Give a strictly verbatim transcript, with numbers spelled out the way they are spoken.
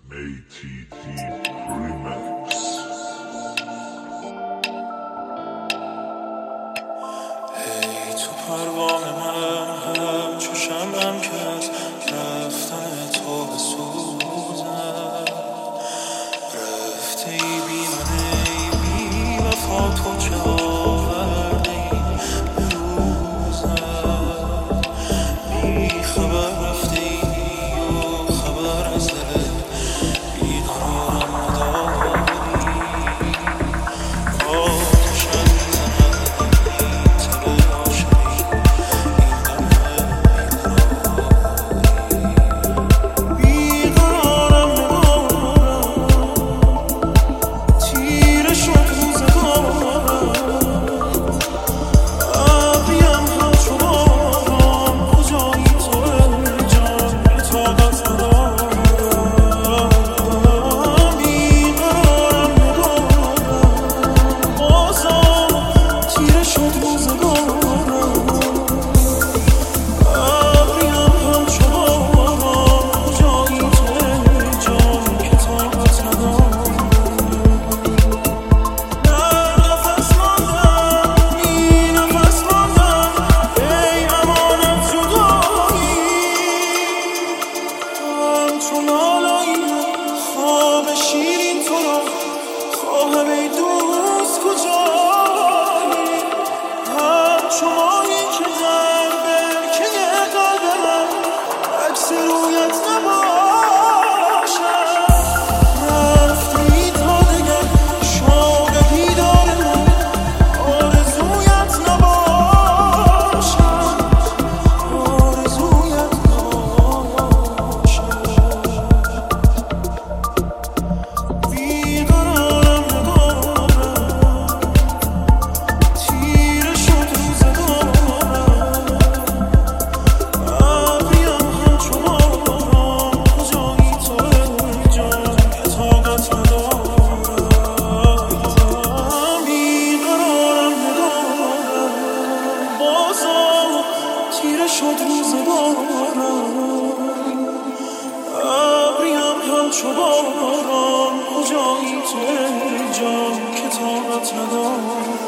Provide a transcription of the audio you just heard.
ای تی تی Remix. ای تو پروانه من همچو شمعم که از رفتن تو بسوزم، رفته ای بی من ای بی وفا، تو چه آورده ای به روزم، بی خبر رفته ای و خبر از دل بیقرارم نداری. آتشم میزند این تب عاشقی، این غم بیقراری، بیقرارم نگارم، تیره شد روزگارم، ابریم همچو باران، کجایی تو ای جان که طاقت ندارم. بیقرارم نگارم، بازم تیره شد روزگارم، ابریم همچو باران، کجایی تو ای جان که طاقت ندارم. در نفس ماندم، بی نفس ماندم، ای امان از جدایی، همچو لالایی خواب شیرین تو را خواهم ای دوست کجایی، همچو ماهی که در برکه قلب من عکس رویت نباشد، رفتی تا دگر شوق دیدار من آرزویت نباشد، آرزویت نباشد. بیقرارم نگارم، تیره شد روزگارم، ابریم همچو باران، کجایی تو ای جان که طاقت ندارم. بیقرارم نگارم، بازم تیره شد روزگارم، ابریم همچو باران، کجایی تو ای جان که طاقت ندارم.